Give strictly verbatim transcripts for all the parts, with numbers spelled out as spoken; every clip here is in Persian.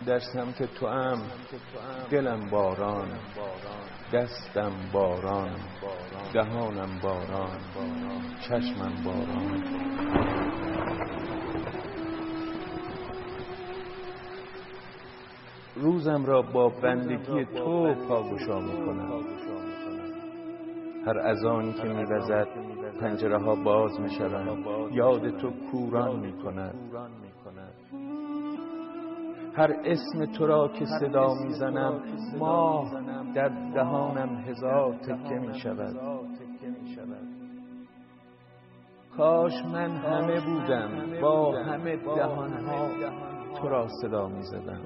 در سمت تو ام دلم باران، دستم باران، دهانم باران، چشمم باران. روزم را با بندگی تو پاگشا میکنم. هر اذانی که میوزد پنجره ها باز میشوند، یاد تو کوران میکند. هر اسم تو را که صدا میزنم، ماه در دهانم هزار تکه میشود. کاش من همه بودم، با همه دهانها تو را صدا میزدم.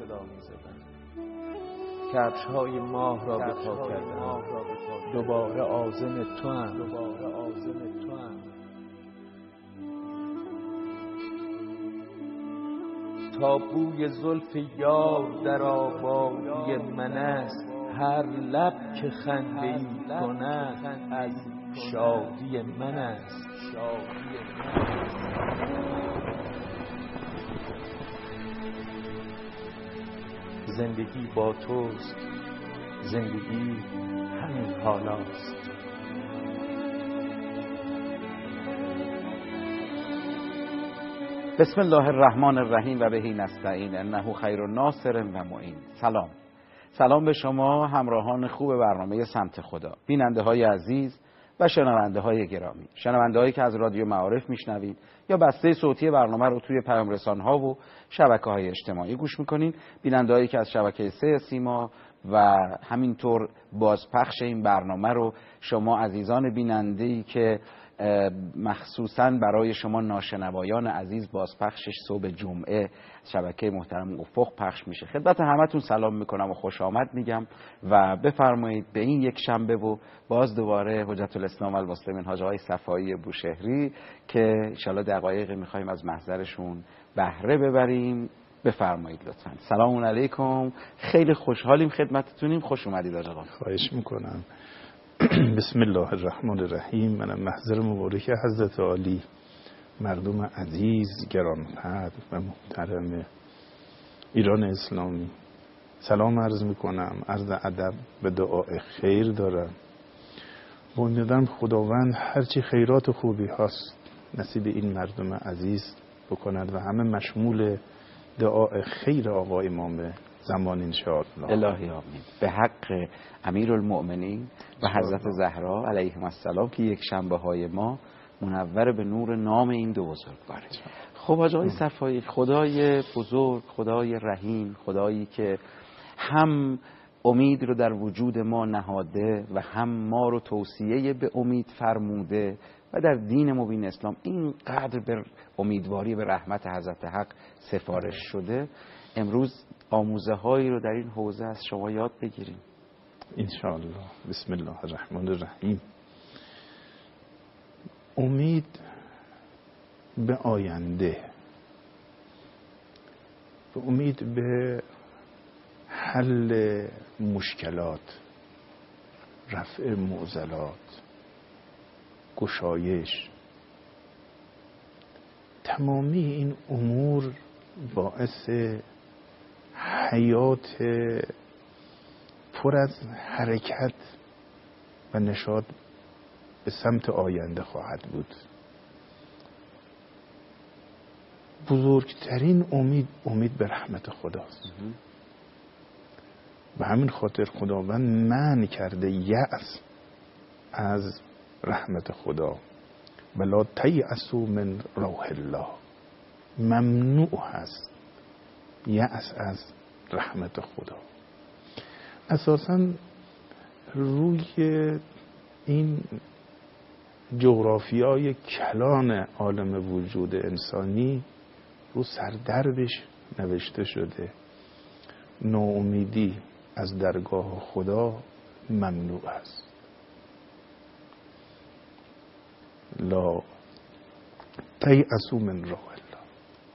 کفش های ماه را به پا کردم، دوباره عازم تو هم. تا بوی زلف یار در آبادی من است، هر لب که خنده ای کند از شادی من است. زندگی با توست، زندگی همین حالاست. بسم الله الرحمن الرحیم و بهی نستعین انه خیر الناصر و معین. سلام سلام به شما همراهان خوب برنامه سمت خدا، بیننده های عزیز و شنونده های گرامی، شنونده هایی که از رادیو معارف میشنوید یا بسته صوتی برنامه رو توی پیام رسان ها و شبکه های اجتماعی گوش میکنین، بیننده هایی که از شبکه سه سیما و همینطور بازپخش این برنامه رو شما عزیزان بیننده‌ای که مخصوصاً برای شما ناشنوایان عزیز بازپخشش صبح جمعه شبکه محترم افق پخش میشه. خدمت همتون سلام میکنم و خوش آمد میگم و بفرمایید به این یک شنبه و باز دوباره حجت الاسلام والمسلمین حاج آقای صفایی بوشهری که ان شاءالله دقایقی میخوایم از محضرشون بهره ببریم. بفرمایید لطفاً. سلام علیکم، خیلی خوشحالیم خدمتتونیم. خوش اومدید آقا. خواهش میکنم. بسم الله الرحمن الرحیم. منم محضر مبارک حضرت عالی، مردم عزیز گرانقدر و محترم ایران اسلامی سلام عرض میکنم، عرض ادب و دعای خیر دارم. با امیدوارم خداوند هرچی خیرات و خوبی هست نصیب این مردم عزیز بکند و همه مشمول دعای خیر آقا امام زمان انشاءالله. الهی آمین. به حق امیرالمؤمنین و حضرت زهرا علیهم السلام که یک شنبه های ما منور به نور نام این دو بزرگواره. خب حاج آقای صفایی، خدای بزرگ، خدای رحیم، خدایی که هم امید رو در وجود ما نهاده و هم ما رو توصیه به امید فرموده و در دین مبین اسلام اینقدر به امیدواری به رحمت حضرت حق سفارش شده، امروز آموزه هایی رو در این حوزه از شما یاد بگیریم انشاءالله. بسم الله الرحمن الرحیم. امید به آینده، به امید به حل مشکلات، رفع معضلات، گشایش، تمامی این امور باعث حیات پر از حرکت و نشاط به سمت آینده خواهد بود. بزرگترین امید امید به رحمت خداست. به همین خاطر خداوند منع کرده یأس از رحمت خدا. ولا تیأسوا من روح الله، ممنوع هست یأس از رحمت خدا. اساساً روی این جغرافیای کلان عالم وجود انسانی رو سردربش نوشته شده ناامیدی از درگاه خدا ممنوع است. لا تیأسوا من روح الله.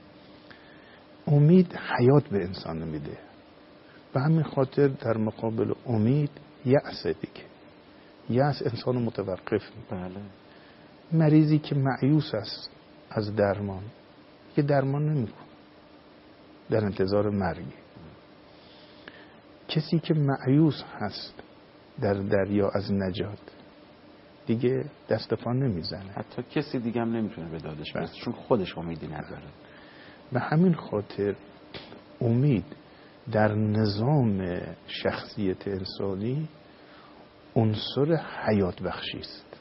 امید حیات به انسان میده. به همین خاطر در مقابل امید یأس دیگه. یأس انسان رو متوقف میکنه. بله. مریضی که مایوس است از درمان، یه درمان نمیکنه، در انتظار مرگی. کسی که مایوس هست در دریا از نجات دیگه دست پا نمیزنه، حتی کسی دیگه هم نمیتونه به دادش برسه چون خودش امیدی نداره. به همین خاطر امید در نظام شخصیت انسانی عنصر حیات بخشی است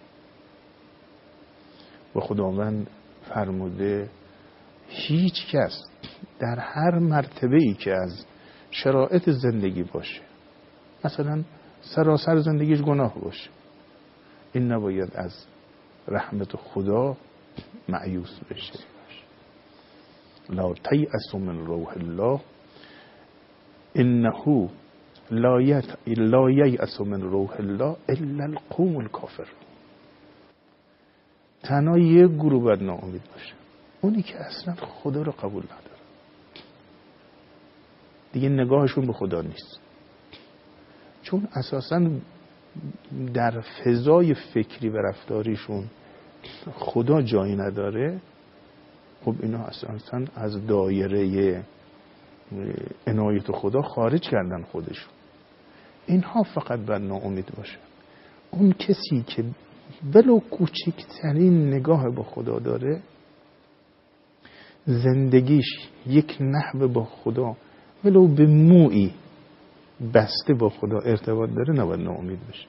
و خداوند فرموده هیچ کس در هر مرتبه‌ای که از شرایط زندگی باشه، مثلا سراسر زندگیش گناه باشه، این نباید از رحمت خدا مایوس بشه. لا تیأسوا من روح الله انه لا لا ییأس من روح الله الا القوم الکافر. تنها یک گروه باید ناامید باشه، اونی که اصلا خدا رو قبول نداره، دیگه نگاهشون به خدا نیست، چون اساسا در فضای فکری و رفتاریشون خدا جایی نداره. خب اینا اساسا از دایره عنایت خدا خارج کردن خودشون. اینها فقط باید ناامید باشه. اون کسی که ولو کوچکترین نگاه با خدا داره، زندگیش یک نحو با خدا ولو به مویی بسته با خدا ارتباط داره، نباید ناامید بشه.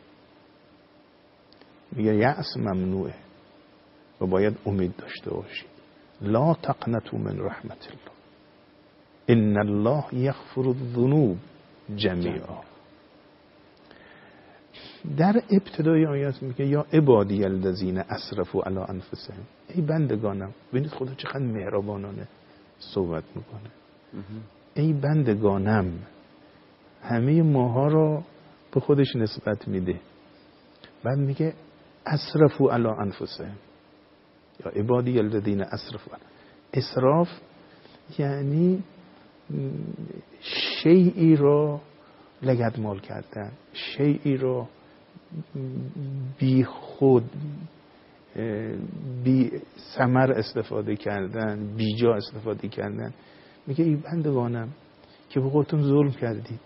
میگه یأس ممنوعه و باید امید داشته باشید. لا تقنطوا من رحمت الله ان الله یغفر الذنوب جمیعا. در ابتدای آیات میگه یا عبادی الذین اسرفوا علی انفسهم، ای بندگانم. ببینید خدا چقدر مهربانانه صحبت میکنه. ای بندگانم، همه ماها رو به خودش نسبت میده. بعد میگه اسرفوا علی انفسهم یا عبادی الذین اسرفوا. اسراف یعنی شیئی رو لگدمال کردن، شیئی رو بی خود بی ثمر استفاده کردن، بی جا استفاده کردن. میگه ای بندگانم که به خودتون ظلم کردید،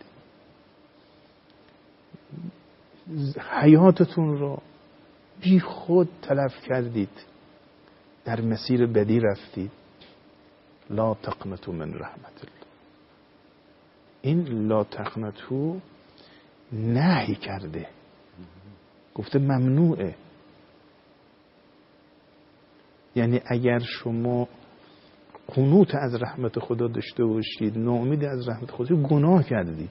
حیاتتون رو بی خود تلف کردید، در مسیر بدی رفتید. لا تقنطوا من رحمت الله. این لا تقنطوا نهی کرده، گفته ممنوعه. یعنی اگر شما قنوط از رحمت خدا داشته باشید، ناامید از رحمت خدا، گناه کردید.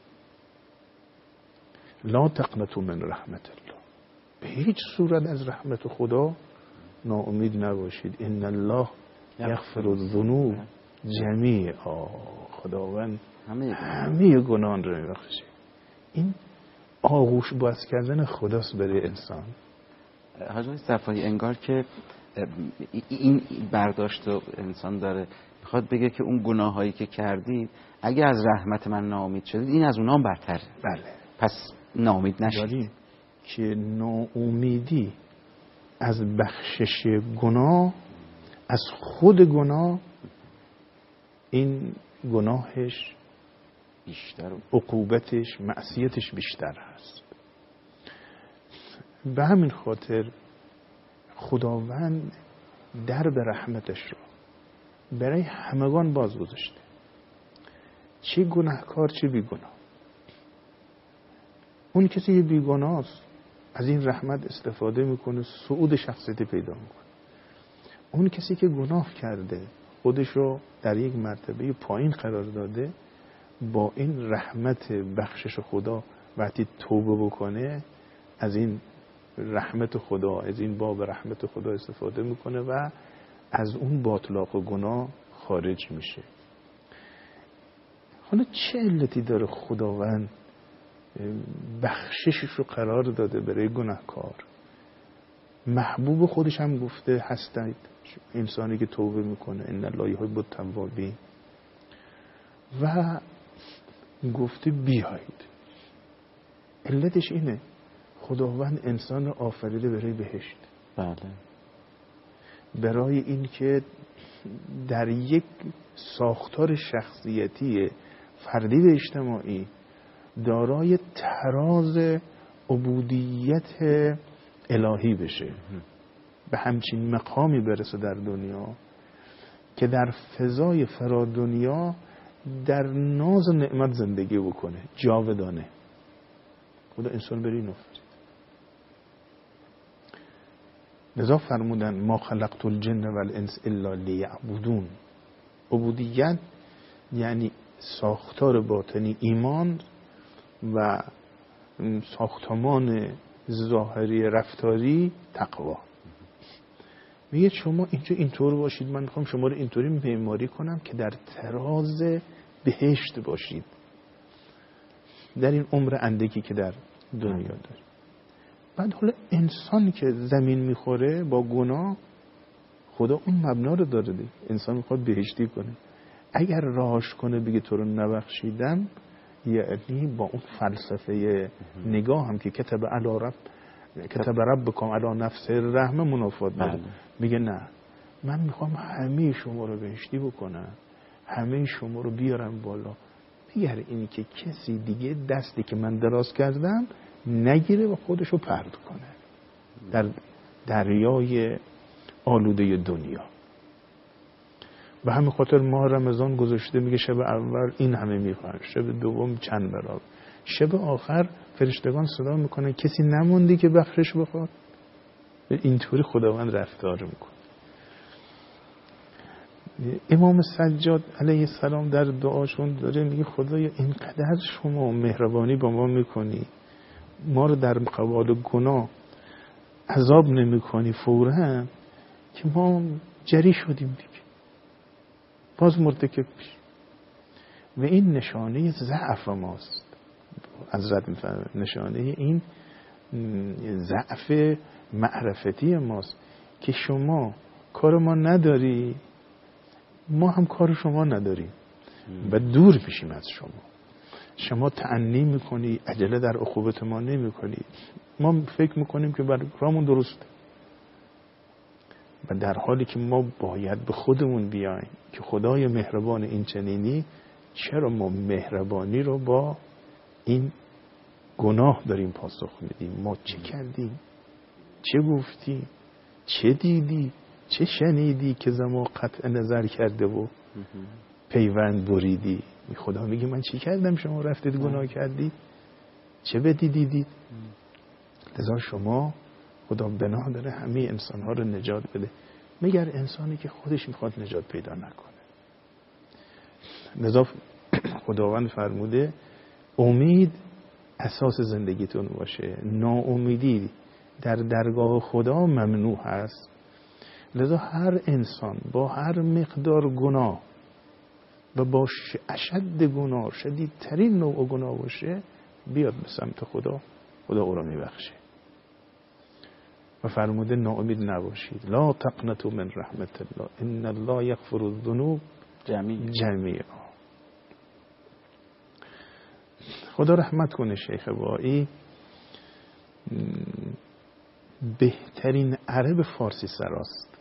لا تقنطوا من رحمت الله، به هیچ صورت از رحمت خدا ناامید نباشید. ان الله یغفر الذنوب جمیعا. خداوند همه گناهان رو میبخشه. این آغوش باز کردن خداست برای انسان. حاجی صفایی انگار که این برداشت انسان داره، میخواد بگه که اون گناهایی که کردید اگه از رحمت من ناامید شدید، این از اونها برتره. بله. پس ناامید نشید. که ناامیدی از بخشش گناه، از خود گناه، این گناهش بیشتر، عقوبتش، معصیتش بیشتر هست. به همین خاطر خداوند درب رحمتش رو برای همگان باز گذاشته، چه گناهکار چه بیگناه. اون کسی که بیگناه است از این رحمت استفاده میکنه، صعود شخصیتی پیدا میکنه. اون کسی که گناه کرده، خودش رو در یک مرتبه پایین قرار داده، با این رحمت بخشش خدا وقتی توبه بکنه، از این رحمت خدا، از این باب رحمت خدا استفاده میکنه و از اون باطلاق و گناه خارج میشه. حالا چه علتی داره خداوند بخششش رو قرار داده برای گناهکار؟ محبوب خودش هم گفته هستید انسانی که توبه میکنه ان الله یحب التوابین، و گفته بیایید. علتش اینه خداوند انسان رو آفریده برای بهشت. بله. برای این که در یک ساختار شخصیتی فردی و اجتماعی دارای تراز عبودیت الهی بشه، به همچین مقامی برسه در دنیا که در فضای فرا دنیا در ناز و نعمت زندگی بکنه جاودانه. خدا انسان بری نفرید. لذا فرمودن ما خلقت الجن والانس الا لیعبدون. عبودیت یعنی ساختار باطنی ایمان و ساختمان ظاهری رفتاری تقوا. میگه شما اینجا اینطور باشید، من میخوام شما رو اینطوری معماری کنم که در تراز بهشت باشید در این عمر اندکی که در دنیا دارید. بعد حالا انسان که زمین میخوره با گناه، خدا اون مبنا رو داره دی. انسان میخواد بهشتی کنه، اگر راهش کنه بگه تو رو نبخشیدم، یعنی با اون فلسفه نگاه هم که کتب علی رب کتب ربکم علی نفسه رحمه منافات داره. میگه نه، من میخوام همه شما رو بهشتی بکنم، همه شما رو بیارم بالا، مگر اینی که کسی دیگه دستی که من دراز کردم نگیره و خودشو پرد کنه در دریای آلوده دنیا. به همین خاطر ماه رمضان گذاشته، میگه شب اول این همه میخوان، شب دوم چند برابر، شب آخر فرشتگان صدا میکنه کسی نموندی که بخشش بخواد. اینطوری خداوند رفتار میکنه. امام سجاد علیه السلام در دعاشون داره میگه خدایا اینقدر شما مهربانی با ما میکنی، ما رو در قبال گناه عذاب نمیکنی فوراً که ما جری شدیم دیگه، باز مرتکب میشیم. و این نشانه ضعف ماست. حضرت میفرمایند نشانه این ضعف معرفتی ماست که شما کار ما نداری، ما هم کار شما نداریم و دور میشیم از شما. شما تأنی میکنی، عجله در عقوبت ما نمیکنی، ما فکر میکنیم که برامون درسته، و در حالی که ما باید به خودمون بیایم که خدای مهربان این چنینی، چرا ما مهربانی رو با این گناه داریم پاسخ میدیم؟ ما چه کردیم؟ چه گفتی؟ چه دیدی؟ چه شنیدی که زما قطع نظر کرده و پیوند بریدی؟ خدا میگه من چی کردم شما رفتید گناه کردید؟ چه بدی دیدید؟ لذا شما خدا بنا داره همه انسانها رو نجات بده، مگر انسانی که خودش میخواد نجات پیدا نکنه. لذا خداوند فرموده امید اساس زندگیتون باشه، ناامیدی در درگاه خدا ممنوع هست. لذا هر انسان با هر مقدار گناه و با اشد گناه، شدیدترین نوع گناه باشه، بیاد به سمت خدا، خدا او را میبخشه. و فرموده ناامید نباشید، لا تقنطوا من رحمت الله ان الله یغفر الذنوب جمیعا. خدا رحمت کنه شیخ بایی، بهترین عرب فارسی سراست،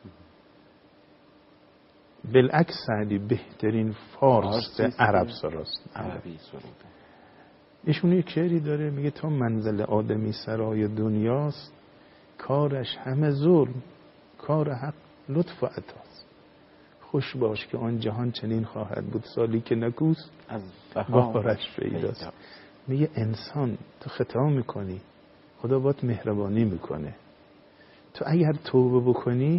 بالعکس سعدی بهترین فارس عرب سراست. عربی سروده. ایشون یک شعری داره میگه تا منزل آدمی سرای دنیاست، کارش همه ظلم، کار حق لطف و عطاست. خوش باش که آن جهان چنین خواهد بود، سالی که نکوست از بهارش پیداست. میگه انسان تو خطا میکنی، خدا باید مهربانی میکنه. تو اگر توبه بکنی،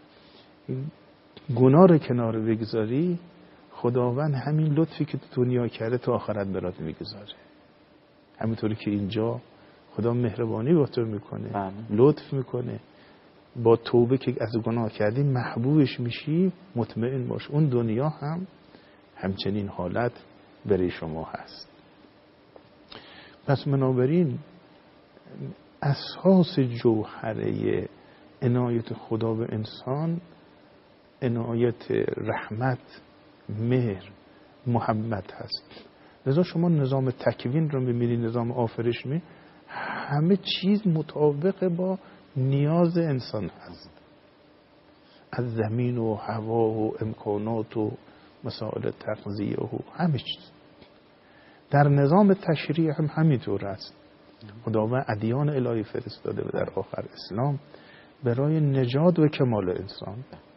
گناه رو کنار بگذاری، خداوند همین لطفی که تو دنیا کرده تو آخرت برات میگذاره. همینطوری که اینجا خدا مهربانی با تو میکنه، بله. لطف میکنه، با توبه که از گناه کردی محبوبش میشی، مطمئن باش اون دنیا هم همچنین حالت برای شما هست. پس بنابراین اساس جوهره عنایت خدا به انسان عنایت رحمت، مهر، محبت هست. لذا شما نظام تکوین رو میبینی، نظام آفرش می همه چیز مطابق با نیاز انسان هست، از زمین و هوا و امکانات و مسائل تغذیه و همه چیز. در نظام تشریع هم همینطور است. خداوند ادیان الهی فرستاده و در آخر اسلام برای نجات و کمال انسان.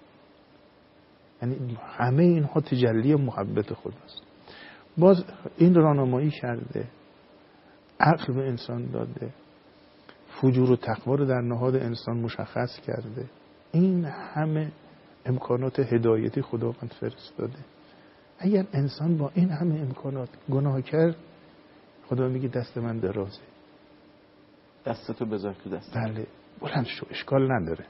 یعنی همه اینها تجلی محبت خداست. باز این راهنمایی کرده، عقل به انسان داده، فجور و تقوا رو در نهاد انسان مشخص کرده. این همه امکانات هدایتی خداوند فرستاده. اگر انسان با این همه امکانات گناه کرد، خدا میگه دست من درازه، دستتو بذار تو دست. بله، بلند شو، اشکال نداره.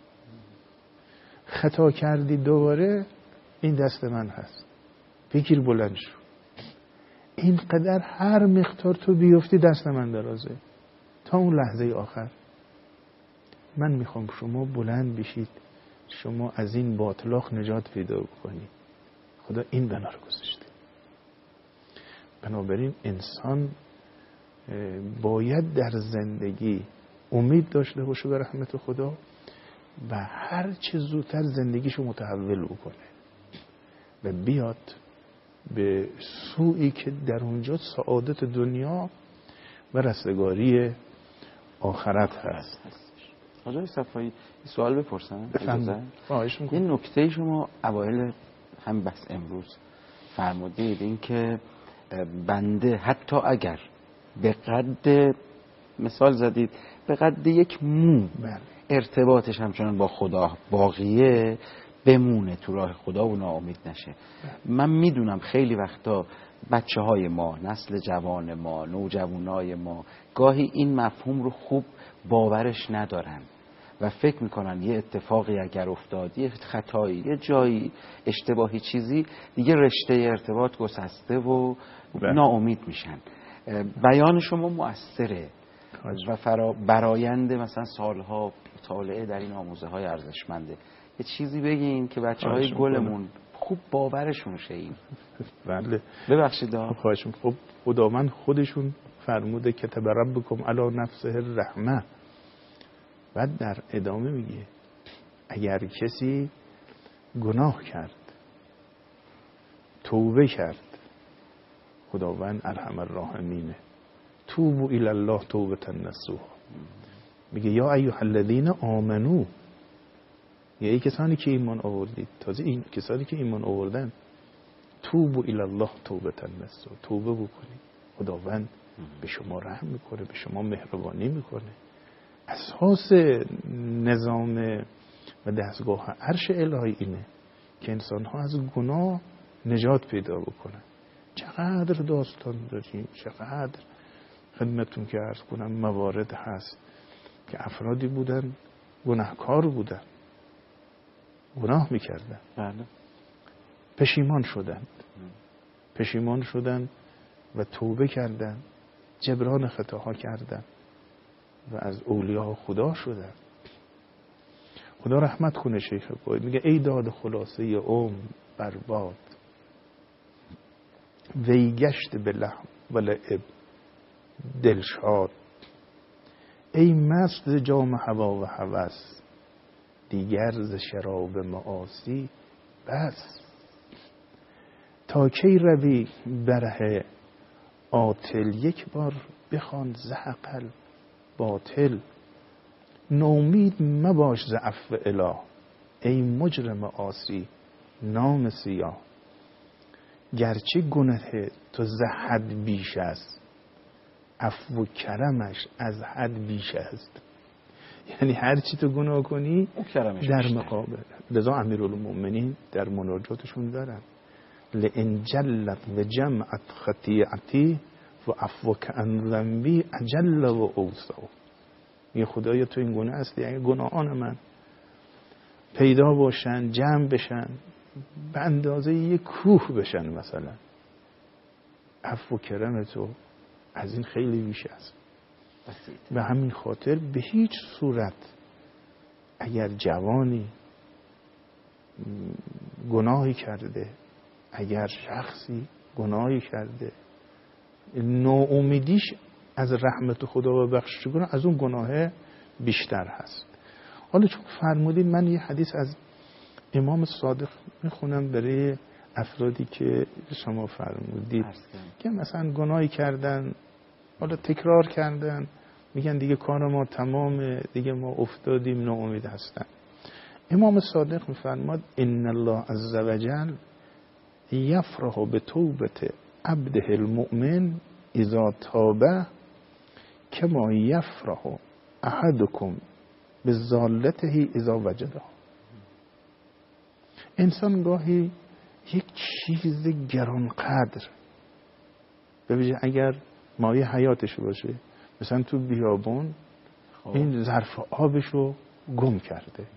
خطا کردی دوباره، این دست من هست، بگیر بلند شو. اینقدر هر مقدار تو بیفتی دست من درازه تا اون لحظه آخر. من میخوام شما بلند بشید، شما از این باطلاق نجات پیدا کنید. خدا این بنا رو گذاشته. بنابراین انسان باید در زندگی امید داشته باشه به رحمت خدا و هر چه زودتر زندگیشو متحول بکنه و بیاد به سویی که در اونجا سعادت دنیا و رستگاری آخرت هست. حاجی صفایی سوال بپرسم؟ بفرمایید. خواهش می‌کنم. این نکته شما اوایل هم بس امروز فرمودید، این که بنده حتی اگر به قد مثال زدید به قد یک مو بله. ارتباطش همچنان با خدا باقیه، بمونه تو راه خدا و ناامید نشه. من میدونم خیلی وقتا بچه های ما، نسل جوان ما، نوجوانای ما گاهی این مفهوم رو خوب باورش ندارن و فکر میکنن یه اتفاقی اگر افتاد، یه خطایی، یه جایی اشتباهی چیزی، دیگه رشته ارتباط گسسته و ناامید میشن. بیان شما مؤثره و فرا براینده مثلا سالها مطالعه در این آموزه های ارزشمنده. یه چیزی بگین که بچه های گلمون خوب باورشون شه. این بله ببخشید ها. خواهشم. خب خداوند خودشون فرموده کتب ربکم علی نفسه الرحمه. بعد در ادامه میگه اگر کسی گناه کرد، توبه کرد، خداوند ارحم الراحمینه، توبوا الی الله توبة نصوحا. میگه یا ایها الذین آمنو، یا ای کسانی که ایمان آوردید، تازه این کسانی که ایمان آوردن، توبوا الی الله توبة نصوحا، توبه بکنید، خداوند به شما رحم میکنه، به شما مهربانی میکنه. اساس نظام و دستگاه عرش الهی اینه که انسان ها از گناه نجات پیدا بکنن. چقدر داستان داریم، چقدر خدمتون که عرض کنم موارد هست که افرادی بودن گناهکار بودن، گناه میکردن، بله. پشیمان شدن پشیمان شدن و توبه کردن، جبران خطاها کردن و از اولیاء خدا شدن. خدا رحمت کنه شیخ باید میگه ای داد خلاصه عمر برباد، وی گشت به لحم و لعب دلشاد، ای مست جام هوا و هوس، دیگر ز شراب معاصی بس. تا کی روی بره آتل، یک بار بخوان زحقل باطل، نومید مباش ز عفو اله، ای مجرم عاصی نام سیاه. گرچه گناه تو ز حد بیش است، عفو و کرمش از حد بیش است. یعنی هر چی تو گناه کنی در مقابل. لذا امیرالمؤمنین در مناجاتشون دارن لئن جلت و جمعت خطیعتی و عفوک عن ذنبی اجل و اوسع. یه خدایا تو این گناه هستی، اگه گناهان من پیدا باشن، جمع بشن، به اندازه یک کوه بشن مثلا، عفو و کرم تو از این خیلی بیش است. به همین خاطر به هیچ صورت اگر جوانی گناهی کرده، اگر شخصی گناهی کرده، ناامیدیش از رحمت خدا و بخشش گناه از اون گناه بیشتر هست. حالا چون فرمودید من یه حدیث از امام صادق میخونم برای افرادی که شما فرمودید که مثلا گناهی کردن، حالا تکرار کردن، میگن دیگه کار ما تمامه، دیگه ما افتادیم، ناامید هستن. امام صادق میفرماد ان الله عز وجل یفرح بتوبة عبده المؤمن اذا تاب کما یفرح احدکم بزالته اذا وجدها. انسان گاهی یک چیز گرانقدر، ببینید اگر مایه حیاتش باشه، مثلا تو بیابون این ظرف آبشو گم کرده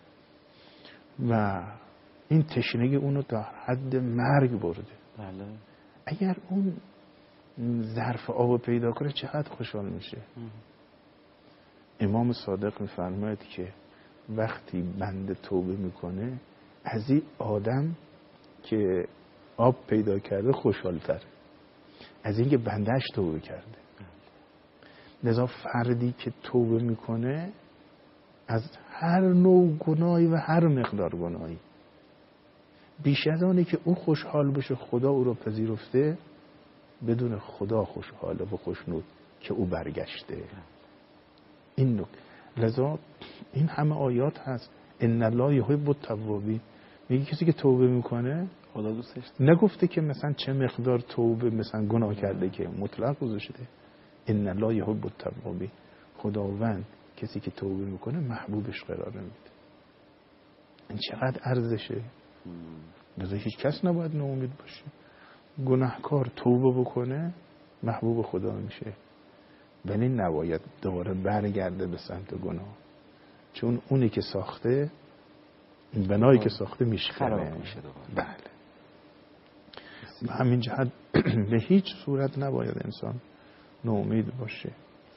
و این تشنگی اونو تا حد مرگ برده، بله. اگر اون ظرف آبو پیدا کنه چقدر خوشحال میشه. ام. امام صادق میفرماید که وقتی بنده توبه میکنه از این آدم که آب پیدا کرده خوشحال‌تر از اینکه بندهش توبه کرده. لذا فردی که توبه میکنه از هر نوع گناهی و هر مقدار گناهی، بیش از آنه که او خوشحال بشه خدا او رو پذیرفته، بدون خدا خوشحاله و خوشنود که او برگشته. این نکته. لذا این همه آیات هست ان الله یحب التوابین، میگه کسی که توبه میکنه خدا دوستش نگفته که مثلا چه مقدار توبه مثلا گناه کرده که مطلق گذاشته. ان الله یحب التوابین، خداوند کسی که توبه میکنه محبوبش قرار میده. این چقدر ارزشه. لذا هیچ کس نباید ناامید باشه. گناهکار توبه بکنه محبوب خدا میشه، ولی نباید دوباره برگرده به سمت گناه، چون اونی که ساخته، این بنایی که ساخته میشکنه. بله. به همین جهت به هیچ صورت نباید انسان ناامید باشه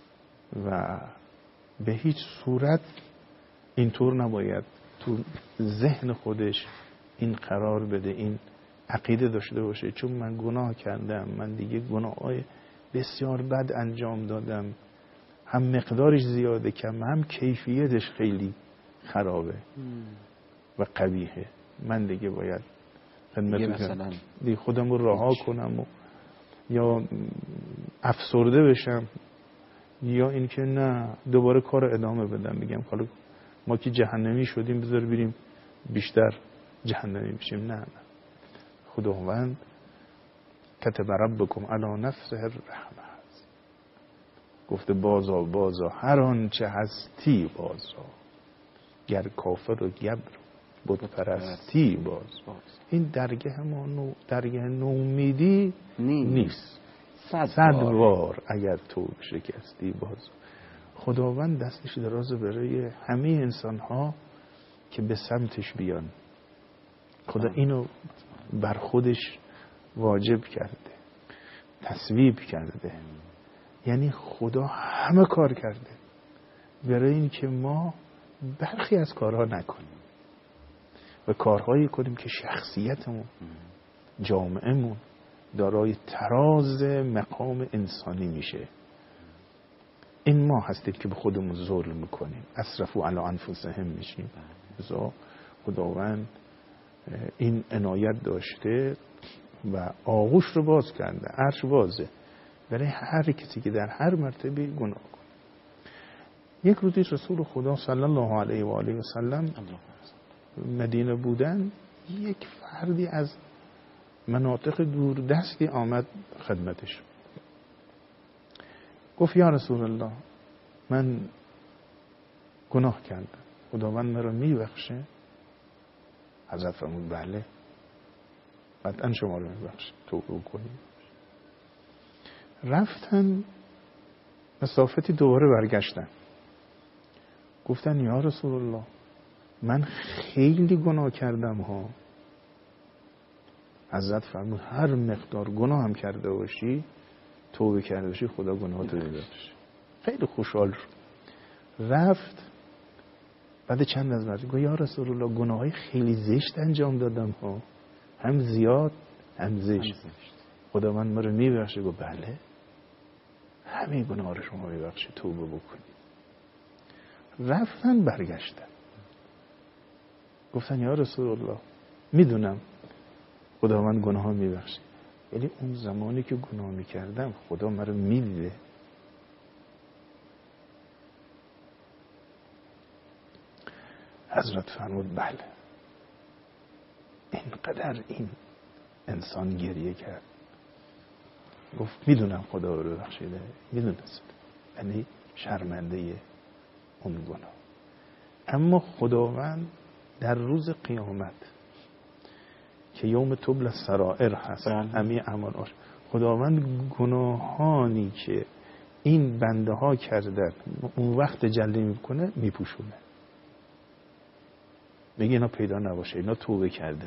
و به هیچ صورت اینطور نباید تو ذهن خودش این قرار بده، این عقیده داشته باشه چون من گناه کردم، من دیگه گناه‌های بسیار بد انجام دادم، هم مقدارش زیاده کم هم کیفیتش خیلی خرابه و قبیحه، من دیگه باید خدمت دیگه خودم رو رها کنم و یا افسرده بشم یا اینکه نه دوباره کار ادامه بدم، بگم حالا ما که جهنمی شدیم بذار بریم بیشتر جهنمی بشیم. نه نه، خداوند کتب ربکم علی نفسه الرحمه، گفته بازا بازا هر آنچه هستی بازا، گر کافر و گبر بت پرستی باز. این درگه ما نو درگه نومیدی نیست. صد بار اگر تو شکستی باز. خداوند دستش درازه برای همه انسان ها که به سمتش بیان. خدا اینو بر خودش واجب کرده، تصویب کرده. یعنی خدا همه کار کرده برای این که ما برخی از کارها نکنیم و کارهایی کنیم که شخصیتمون، جامعهمون دارای تراز مقام انسانی میشه. این ما هستیم که به خودمون ظلم میکنیم، اسرفوا علی انفسهم میشیم. بذار خداوند این عنایت داشته و آغوش رو باز کرده، عرش بازه برای هر کسی که در هر مرتبه گناه کنه. یک روزی رسول خدا صلی الله علیه و آله و سلم مدینه بودن، یک فردی از مناطق دور دستی آمد خدمتش، گفت یا رسول الله من گناه کردم، خداوند مرا میبخشه؟ حضرت فرمود بله قطعا شما رو میبخشه، توبه کنید. رفتن مسافتی دوباره برگشتن، گفتن یا رسول الله من خیلی گناه کردم ها. حضرت فرمود هر مقدار گناه هم کرده باشی، توبه کرده باشی، خدا گناهاتو میبخشه. خیلی خوشحال شد. رفت بعد چند از مرد گفت یا رسول الله گناهای خیلی زشت انجام دادم ها، هم زیاد هم زشت، خدا من مرا میبخشه؟ گفت بله همه گناه رو شما میبخشه، توبه بکنید. رفتن برگشتن گفتن یا رسول الله میدونم خداوند گناه ها میبخشه. ولی اون زمانی که گناه میکردم خدا مرا میدیده. حضرت فرمود بله، اینقدر این انسان گریه کرد، گفت میدونم خدا رو ببخشیده، میدونست، یعنی شرمنده اون گناه. اما خداوند در روز قیامت که یوم تبل السرائر هست، همه اعمال آش، خداوند گناهانی که این بنده ها کردن اون وقت جلوه میکنه میپوشونه، میگه اینا پیدا نباشه، اینا توبه کردن.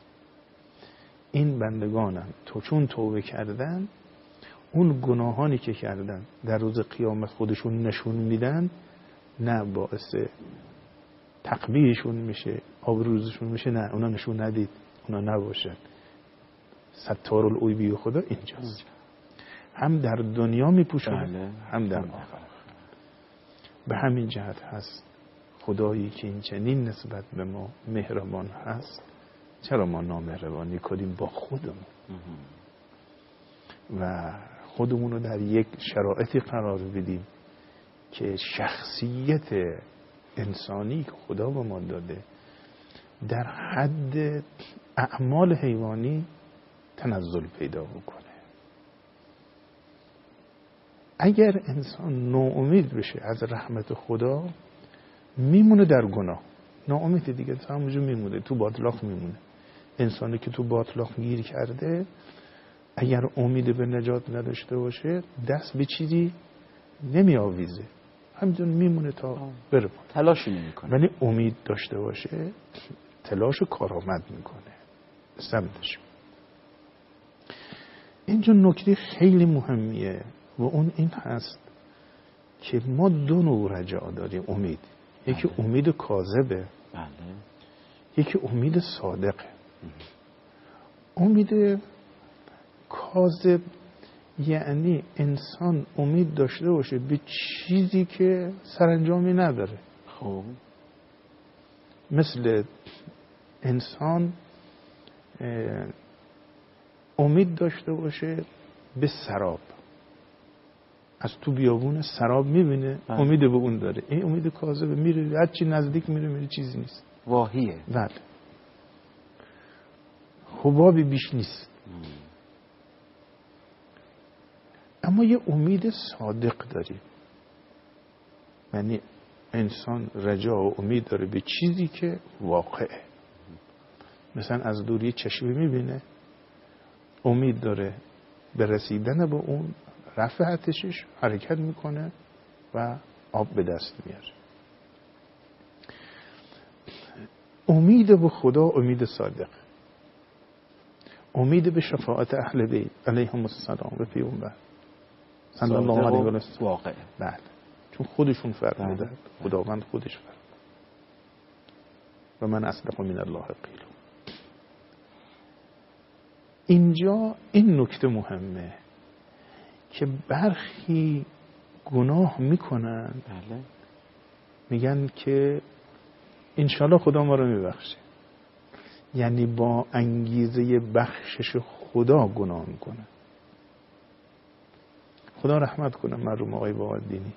این بندگانم تو چون توبه کردن، اون گناهانی که کردن در روز قیامت خودشون نشون میدن، نه باعث تقبیحشون میشه، آبروریزشون میشه، نه اونا نشون ندید، اونا نباشن. ستار العیوبی خدا اینجاست، هم در دنیا میپوشونه هم در آخرت. به همین جهت هست خدایی که این چنین نسبت به ما مهربان هست، چرا ما نامهربانی کنیم با خودمون و خودمون رو در یک شرایطی قرار بدیم که شخصیت انسانی که خدا به ما داده در حد اعمال حیوانی تنزل پیدا بکنه. اگر انسان ناامید بشه از رحمت خدا، میمونه در گناه، ناامید دیگه، تا همونجا میمونه، تو باطلاق میمونه. انسانی که تو باطلاق گیر کرده اگر امید به نجات نداشته باشه دست به چیزی نمی آویزه، همینجور میمونه تا بره، تلاشی نمیکنه. ولی امید داشته باشه تلاش کارآمد میکنه سمتش. اینجا نکته خیلی مهمیه و اون این هست که ما دو نوع رجا داریم امید. یکی بله. امید کاذبه، بله. یکی امید صادقه. امید کاذب یعنی انسان امید داشته باشه به چیزی که سرانجامی نداره. خب مثل انسان امید داشته باشه به سراب، از تو بیابون سراب میبینه امید به اون داره، این امید کاذبه، میره هر چی نزدیک میره میره چیزی نیست، واهیه. بله، حبابی بیش نیست. اما یه امید صادق داریم، یعنی انسان رجا و امید داره به چیزی که واقعه. مثلا از دوری چشمه میبینه، امید داره به رسیدن به اون، رفع آتشش حرکت میکنه و آب به دست میاره. امید به خدا امید صادق، امید به شفاعت اهل بیت علیهم السلام و پیامبر صلی الله علیه و آله واقع، بله، چون خودشون فرمودن، خداوند خودش فرمود و من اصدق من الله قیل. اینجا این نکته مهمه که برخی گناه میکنن، بله. میگن که انشالله خدا ما رو میبخشه، یعنی با انگیزه بخشش خدا گناه میکنن. خدا رحمت کنه مرحوم آقای باقرالدینی،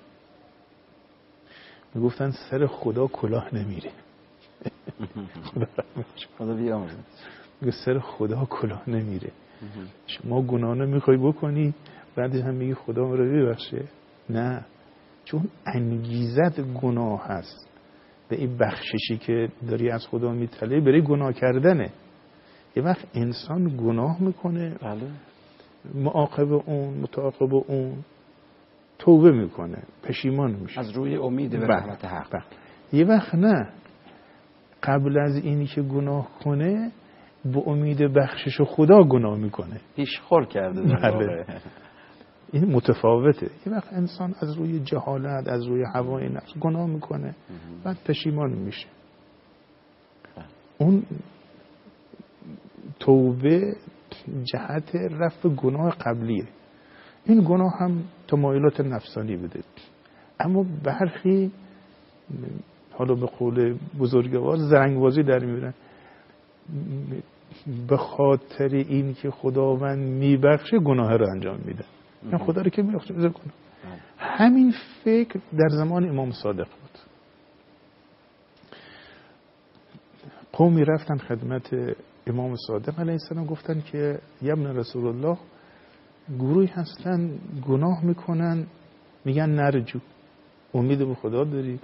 میگفتن سر خدا کلاه نمیره. خدا خدا بیامرزه. میگه سر خدا کلاه نمیره. شما گناه نمیخوای بکنی بعدش هم میگی خدا ما رو ببخشه؟ نه، چون انگیزت گناه هست به این بخششی که داری از خدا میطلبی برای گناه کردنه. یه وقت انسان گناه میکنه، بله، معاقب اون متعاقب اون توبه میکنه، پشیمان میشه از روی امید به رحمت حق. بله. یه وقت نه، قبل از اینی که گناه کنه با امید بخشش خدا گناه میکنه، پیش خور کرده. بله. این متفاوته. یه وقت انسان از روی جهالت، از روی هوای نفس گناه میکنه، بعد پشیمان میشه. اون توبه جهت رفع گناه قبلیه. این گناه هم تمایلات نفسانی بده. اما برخی حالا به قول بزرگوار زرنگبازی در میبرن، به خاطر این که خداوند میبخشه گناه رو انجام میدن. این خدا رو که میبخشه بذار کنه. همین فکر در زمان امام صادق بود. قومی رفتن خدمت امام صادق علیه السلام گفتن که ابن رسول الله گروهی هستن گناه میکنن میگن نرجو، امید به خدا داری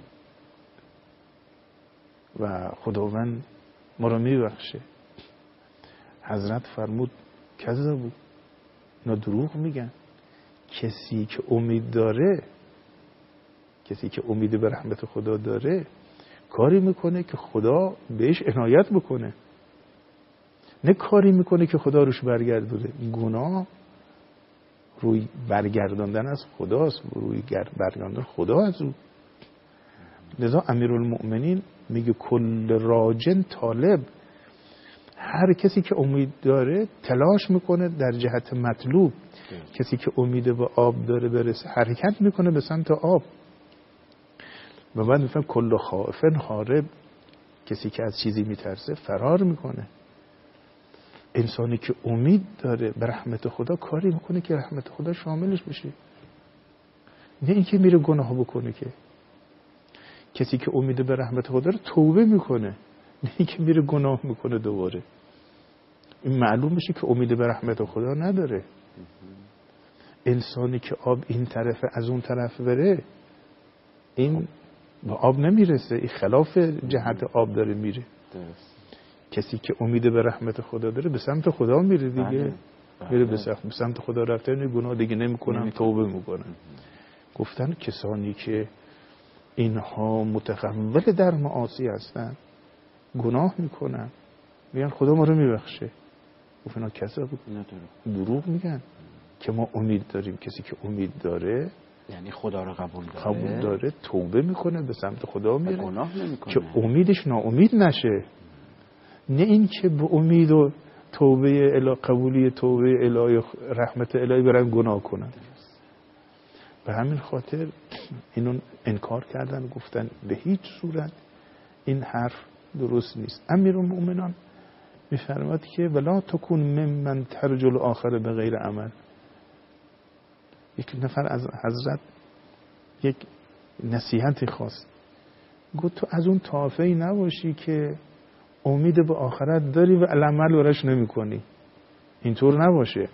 و خداوند ما رو میبخشه. حضرت فرمود کذبوا، اینا دروغ میگن. کسی که امید داره، کسی که امید به رحمت خدا داره کاری میکنه که خدا بهش عنایت بکنه، نه کاری میکنه که خدا روش برگردونه. گناه روی برگرداندن از خداست، روی برگرداندن خدا از او. لذا امیرالمؤمنین میگه کل راجن طالب، هر کسی که امید داره تلاش میکنه در جهت مطلوب. کسی که امید به آب داره برسه حرکت میکنه به سمت آب. و بعد میفهم کل خائفن هارب، کسی که از چیزی میترسه فرار میکنه. انسانی که امید داره به رحمت خدا کاری میکنه که رحمت خدا شاملش بشه، نه اینکه میره گناه بکنه. که کسی که امید به رحمت خدا رو توبه میکنه، نه اینکه میره گناه میکنه دوباره. این معلوم میشه که امید به رحمت خدا نداره. انسانی که آب این طرف از اون طرف بره، این با آب نمیرسه، این خلاف جهت آب داره میره. درست. کسی که امید به رحمت خدا داره به سمت خدا میره دیگه. بله. بله. میره به سمت خدا رفته، نه گناه دیگه نمیکنن، توبه میکنن. گفتن کسانی که اینها متخول در معاصی هستن، گناه میکنن، میگن خدا ما رو میبخشه. گفت اینا کذب بود، دروغ میگن که ما امید داریم. کسی که امید داره یعنی خدا رو قبول داره، قبول داره، توبه میکنه، به سمت خدا میره، گناه نمیکنه که امیدش ناامید نشه. نه این که به امید و توبه الی قبولی توبه الهی رحمت الهی برن گناه کنن. به همین خاطر اینو انکار کردن، گفتن به هیچ صورت این حرف درست نیست. امیرالمؤمنان میفرماد که ولا تکون ممن ترجو الاخر به غیر عمل. یک نفر از حضرت یک نصیحتی خواست، گفت تو از اون طایفه‌ای نباشی که امید به آخرت داری و عمل ورش نمی کنی. اینطور نباشه.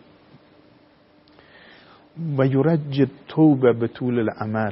و یرج توبه به طول العمل،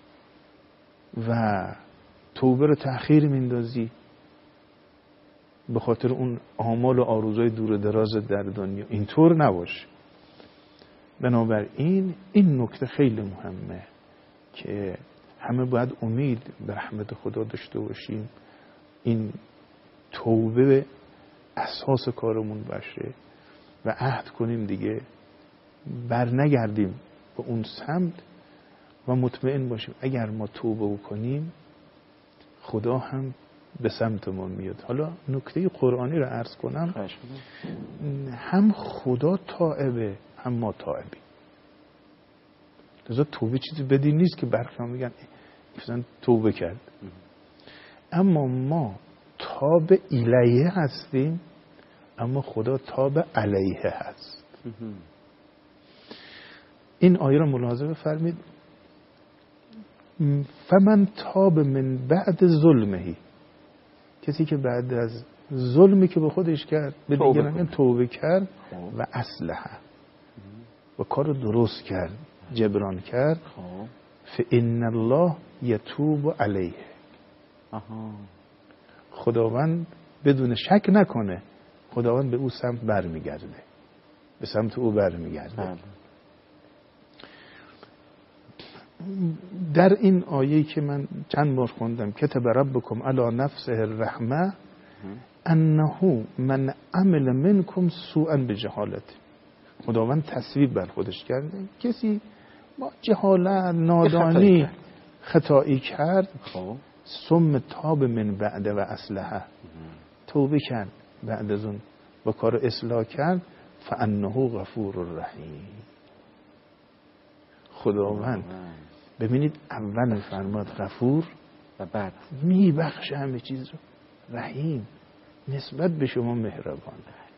و توبه رو تأخیر میندازی به خاطر اون آمال و آرزوهای دور دراز در دنیا. اینطور نباشه. بنابراین این نکته خیلی مهمه که همه باید امید به رحمت خدا داشته باشیم. این توبه اساس کارمون باشه و عهد کنیم دیگه بر نگردیم به اون سمت و مطمئن باشیم اگر ما توبه بکنیم خدا هم به سمت ما میاد. حالا نکته قرآنی رو عرض کنم، هم خدا تائبه هم ما تائبی. لذا توبه چیزی بدی نیست که برخی میگن مثلا توبه کرد، اما ما تاب الیه هستیم، اما خدا تاب علیه هست. این آیه رو ملاحظه بفرمید. فمن تاب من بعد ظلمه، کسی که بعد از ظلمی که به خودش کرد به دیگران توبه کرد و اصلحه و کار درست کرد، جبران کرد، فإن الله یتوب علیه. خداوند بدون شک نکنه خداوند به او سمت برمیگرده، به سمت او برمیگرده. در این آیه‌ای که من چند بار خوندم، کتب ربکم علی نفسه الرحمه انه من عمل منکم سوءا بجهالت. خداوند تصویب بر خودش کرده کسی با جهالت نادانی خطایی کرد، ثم تاب من بعد و اصلحه، توبه کرد بعد از اون با کار اصلاح کرد، فانه غفور رحیم. خداوند ببینید اول فرماد غفور و بعد میبخشه همه چیز رو، رحیم نسبت به شما مهربان.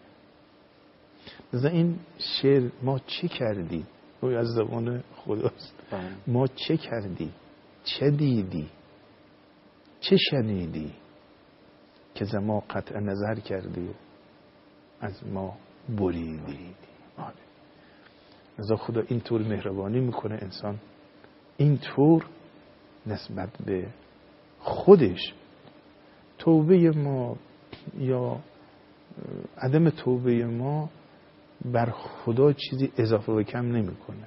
مثلا این شعر ما چه کردی؟ روی از زبان خداست. ما چه کردی؟ چه دیدی؟ چه شنیدی که ز ما قطع نظر کردی و از ما بریدی؟ آره. از خدا اینطور مهربانی میکنه انسان اینطور نسبت به خودش. توبه ما یا عدم توبه ما بر خدا چیزی اضافه و کم نمیکنه.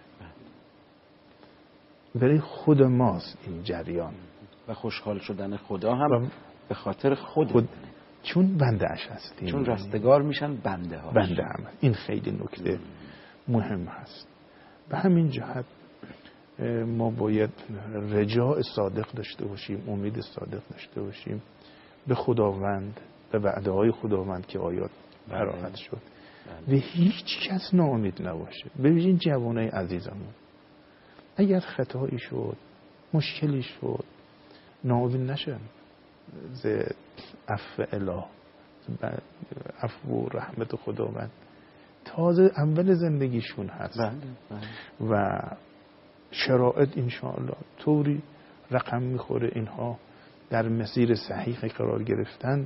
برای خود ماست این جریان و خوشحال شدن خدا هم به خاطر خود, خود چون بنده اش هستیم، چون رستگار میشن بنده ها بنده هم. این خیلی نکته مهم هست. به همین جهت ما باید رجاء صادق داشته باشیم، امید صادق داشته باشیم به خداوند، به وعده های خداوند که آیات براحت شد و هیچ کس ناامید نباشه. ببینید جوانای عزیزمون اگر خطایی شد، مشکلی شد، ناامید نشن ز عفو اله، عفو و رحمت خداوند تازه اول زندگیشون هست. بله، بله. و شرایط انشاءالله طوری رقم میخوره اینها در مسیر صحیح قرار گرفتن.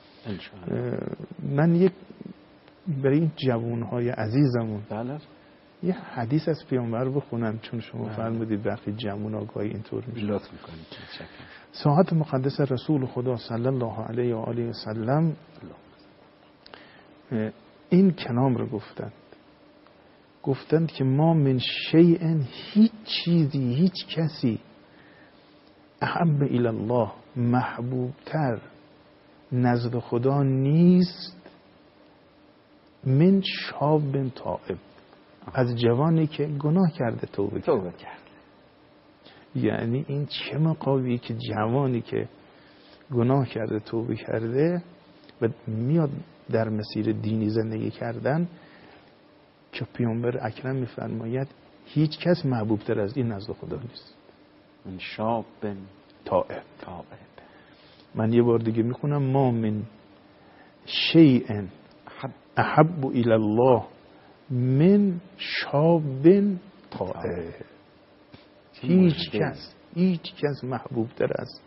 من یک برای این جوانهای عزیزمون بله. یه حدیث از پیامبر بخونم، چون شما فرمودید برخی جوان آگاهی اینطور میشه. لطف میکنید. ساعت مقدس رسول خدا صلی الله علیه و آله و سلم این کلام رو گفتند گفتند که ما من شیء، هیچ چیزی، هیچ کسی احب الی الله، محبوب تر نزد خدا نیست من شاب تائب، از جوانی که گناه کرده توبه توبه کرده. یعنی این چه مقامی که جوانی که گناه کرده توبه کرده و میاد در مسیر دینی زندگی کردن، که پیامبر اکرم میفرماید هیچ کس محبوب تر از این نزد خدا نیست. من شاب تائب. من یه بار دیگه میخونم ما من شیء احب الی الله من شاب تائب. هیچ کس هیچ کس محبوب تر از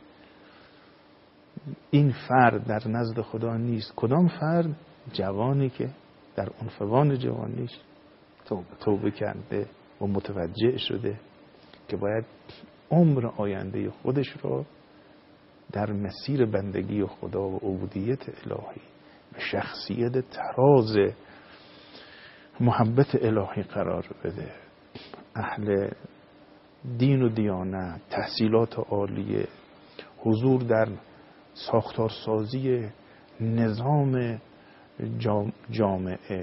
این فرد در نزد خدا نیست. کدام فرد؟ جوانی که در عنفوان جوانیش توبه, توبه کرده و متوجه شده که باید عمر آینده خودش رو در مسیر بندگی خدا و عبودیت الهی به شخصیت تراز محبت الهی قرار بده. اهل دین و دیانت، تحصیلات عالیه، حضور در ساختارسازی نظام جامعه،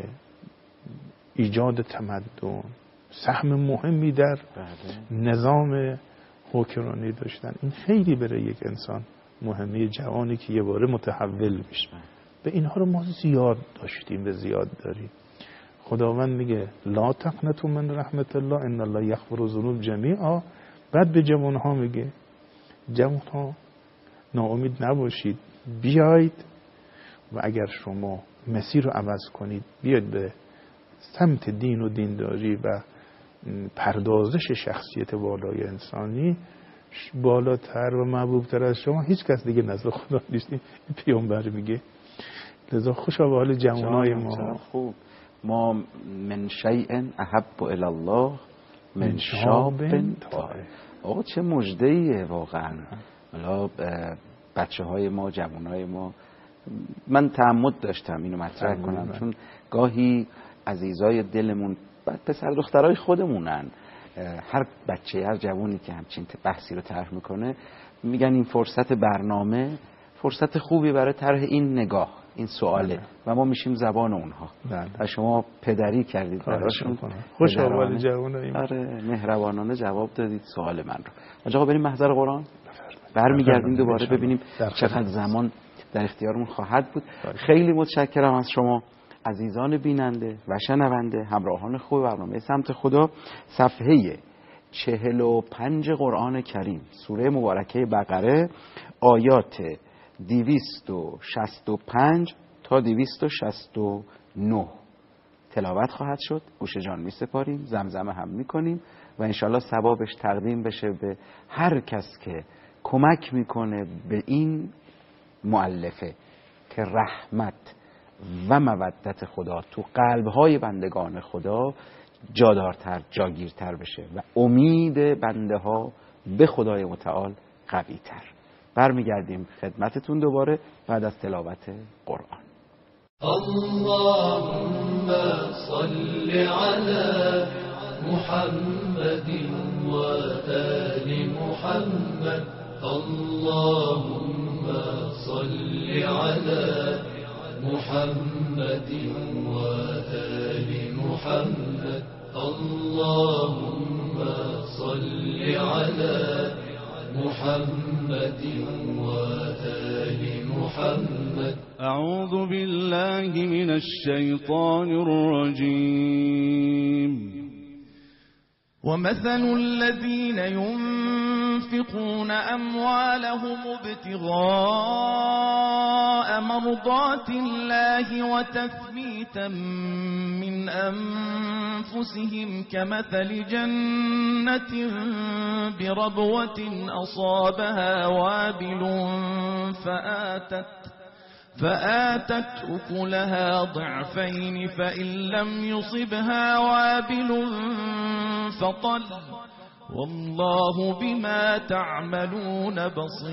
ایجاد تمدن، سهم مهمی در نظام حکمرانی داشتن. این خیلی برای یک انسان مهمه، جوانی که یه باره متحول میشه. به اینها رو ما زیاد داشتیم و زیاد داریم. خداوند میگه لا تقنطوا من رحمت الله ان الله یغفر الذنوب جمیعا. بعد به جوانها میگه جوانها ناامید نباشید، بیایید و اگر شما مسیر رو عوض کنید، بیاید به سمت دین و دینداری و پردازش شخصیت بالای انسانی، بالاتر و محبوبتر از شما هیچ کس دیگه نزد خدا نیست. این پیامبر میگه. لذا خوشا به حال جوانای ما. خوب. ما من شیء احب الی الله من شاب طائب. آقا چه مژده‌ایه واقعا. حالا بچه های ما، جوان های ما، من تعمد داشتم اینو مطرح کنم چون گاهی عزیزای دلمون پسر دخترای خودمونن، هر بچه، هر جوانی که همچین بحثی رو طرح میکنه میگن این فرصت برنامه فرصت خوبی برای طرح این نگاه، این سواله و ما میشیم زبان اونها. و شما پدری کردید براشون، خوش آمدید جوانای ما. آره، مهربانانه جواب دادید سوال من رو. آقا بریم محضر قرآن، برمیگردیم دوباره ببینیم چقدر زمان در اختیارمون خواهد بود. خیلی متشکرم از شما عزیزان بیننده و شنونده، همراهان خوب برنامه سمت خدا. صفحه چهل و پنج قرآن کریم، سوره مبارکه بقره، آیات دویست و شصت و پنج تا دویست و شصت و نه. تلاوت خواهد شد، گوش جان می سپاریم، زمزمه هم می کنیم و انشالله ثوابش تقدیم بشه به هر کس که کمک میکنه به این مؤلفه که رحمت و مودت خدا تو قلبهای بندگان خدا جادارتر، جاگیرتر بشه و امید بنده ها به خدای متعال قوی تر. برمیگردیم خدمتتون دوباره بعد از تلاوت قرآن. اللهم صل على محمد و آل محمد. اللهم صل على محمد و آل محمد. اللهم صل على محمد و آل محمد. أعوذ بالله من الشيطان الرجيم. ومثل الذين ينفقون أموالهم ابتغاء مرضات الله وتثبيتا من أنفسهم كمثل جنة بربوة أصابها وابل فآتت فآتت أكلها ضعفين فإن لم يصبها وابل فطل والله بما تعملون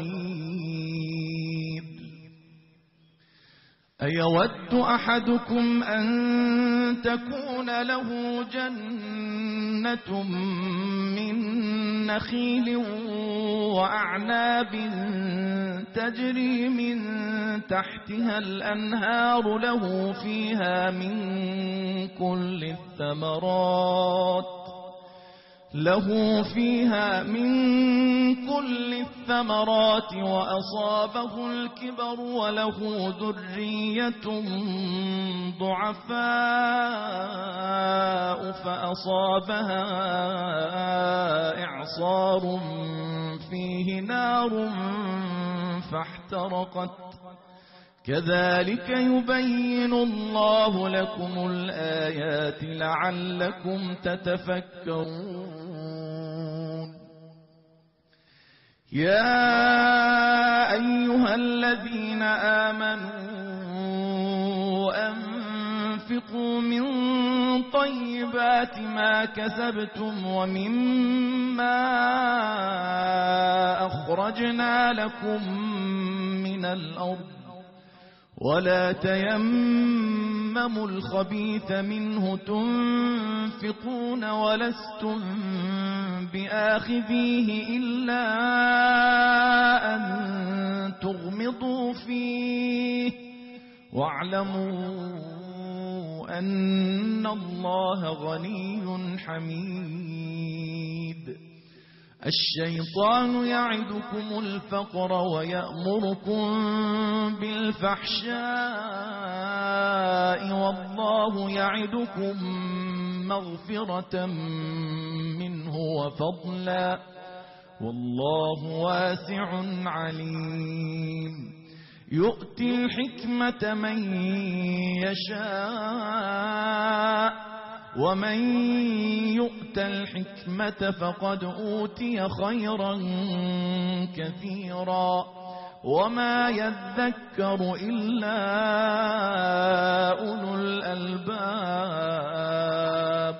بصير. أيود أحدكم أن تكون له جنة من نخيل وأعناب تجري من تحتها الأنهار له فيها من كل الثمرات له فيها من كل الثمرات وأصابه الكبر وله ذرية ضعفاء فأصابها إعصار فيه نار فاحترقت. كذلك يبين الله لكم الآيات لعلكم تتفكرون. يا أيها الذين آمنوا أنفقوا من طيبات ما كسبتم ومما أخرجنا لكم من الأرض ولا تيمموا الخبيث منه تنفقون ولستم بآخذيه إلا أن تغمضوا فيه واعلموا أن الله غني حميد. الشيطان يعدكم الفقر ويأمركم بالفحشاء والله يعدكم مغفرة منه وفضلا والله واسع عليم. يؤتي الحكمة من يشاء ومن يؤت الحكمة فقد أوتي خيرا كثيرا وما يذكر إلا أولو الألباب.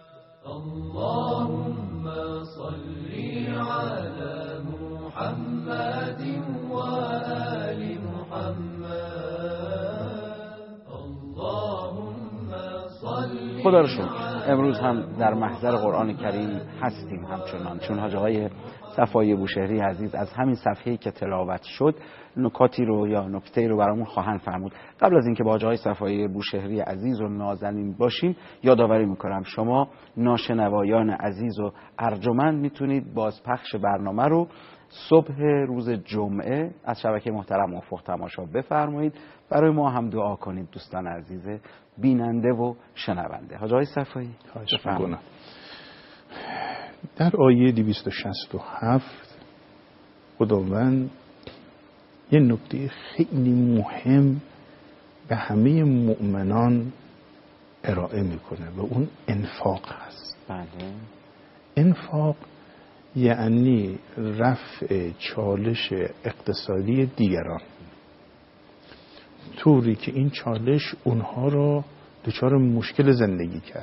اللهم صل على محمد وآل محمد. اللهم صل. خدا رو شکر امروز هم در محضر قرآن کریم هستیم همچنان، چون حاج آقای صفایی بوشهری عزیز از همین صفحه‌ای که تلاوت شد نکاتی رو یا نکته‌ای رو برامون خواهند فرمود. قبل از اینکه با حاج آقای صفایی بوشهری عزیز و نازنین باشیم یادآوری میکنم شما ناشنوایان عزیز و ارجمند میتونید بازپخش برنامه رو صبح روز جمعه از شبکه محترم افق تماشا بفرمایید. برای ما هم دعا کنید دوستان عزیز بیننده و شنونده. حاج آقای صفایی بفرمایید. در آیه دویست و شصت و هفت خداوند یه نکته خیلی مهم به همه مؤمنان ارائه میکنه و اون انفاق هست. بله. انفاق یعنی رفع چالش اقتصادی دیگران، طوری که این چالش اونها رو دچار مشکل زندگی کرده.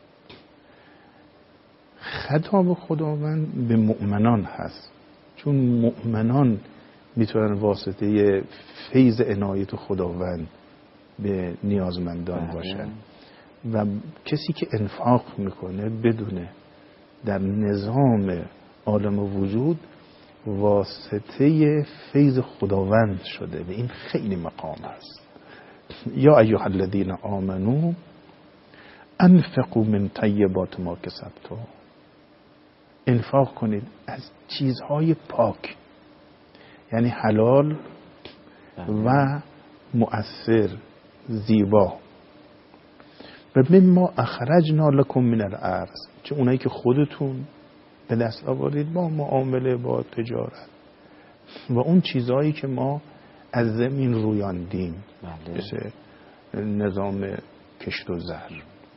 خطاب خداوند به مؤمنان هست، چون مؤمنان میتونن واسطه فیض عنایت خداوند به نیازمندان باشن و کسی که انفاق میکنه بدونه در نظام عالم وجود واسطه فیض خداوند شده و این خیلی مقام است. یا ایها الذین آمنو انفقوا من طیبات ما کسبتم، انفاق کنید از چیزهای پاک، یعنی حلال و مؤثر، زیبا. و مما اخرجنا لکم من الارض، چه اونایی که خودتون به دست آورید با معامله، با تجارت و اون چیزهایی که ما از زمین رویاندیم، مثل نظام کشت و زر.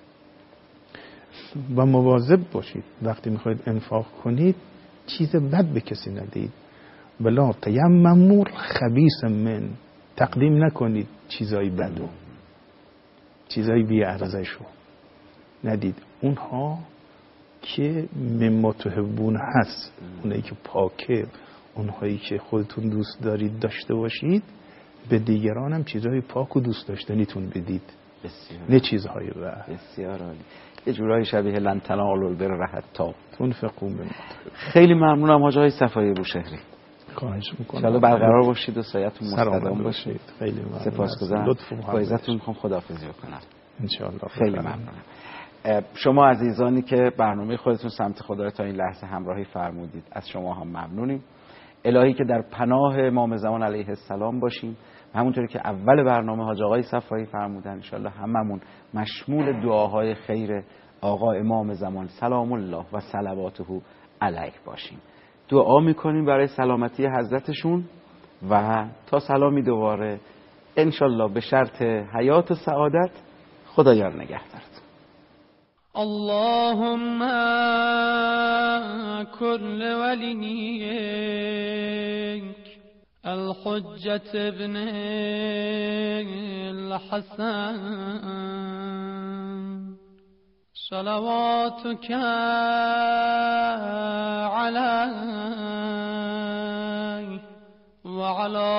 و مواظب باشید وقتی میخواید انفاق کنید چیز بد به کسی ندید. ولا تیمموا الخبیث من، تقدیم نکنید چیزای بدو، چیزای بی ارزشو ندید. اونها که مما تحبون هست، اونایی که پاکه، اونهایی که خودتون دوست دارید داشته باشید، به دیگران هم چیزهای پاک و دوست داشتنیتون بدید. بسیار. نه چیزهای بد. بسیار عالی. یه جورایی شبیه لن تنالوا البر حتی تنفقوا مما. خیلی ممنونم حاج آقای صفایی بوشهری. خواهش میکنم. ان شاء الله برقرار باشید و سایتون مستدام باشید. خیلی ممنون. سپاسگزارم. لطف و فایزتون میخوام خداحافظی کنم. ان شاء الله. خیلی ممنونم. شما عزیزانی که برنامه خودتون سمت خدا تا این لحظه همراهی فرمودید، از شما هم ممنونیم. الهی که در پناه امام زمان علیه السلام باشیم و همونطوری که اول برنامه حاج آقای صفایی فرمودن ان شاء الله هممون مشمول دعاهای خیر آقا امام زمان سلام الله و صلواته علیه باشیم. دعا میکنیم برای سلامتی حضرتشون و تا سلامی دوباره ان شاء الله به شرط حیات و سعادت. خدایار نگهدارت. اللهم كل وليك الحجة ابن الحسن صلواتك عليه وعلى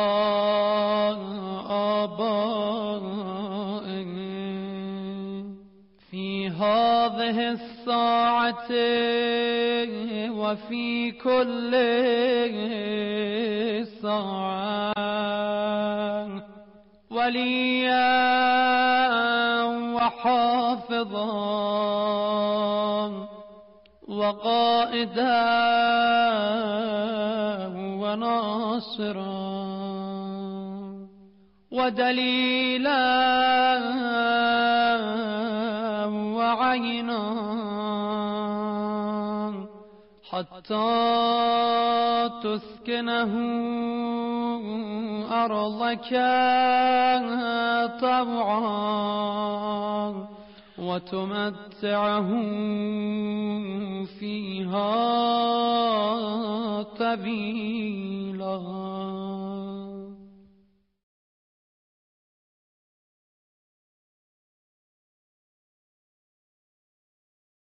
آبائه في هذه الساعة وفي كل ساعة وليا وحافظا وقائدا وناصرا ودليلا وعينا حتى تسكنه أرضك طوعا وتمتعه فيها طويلا.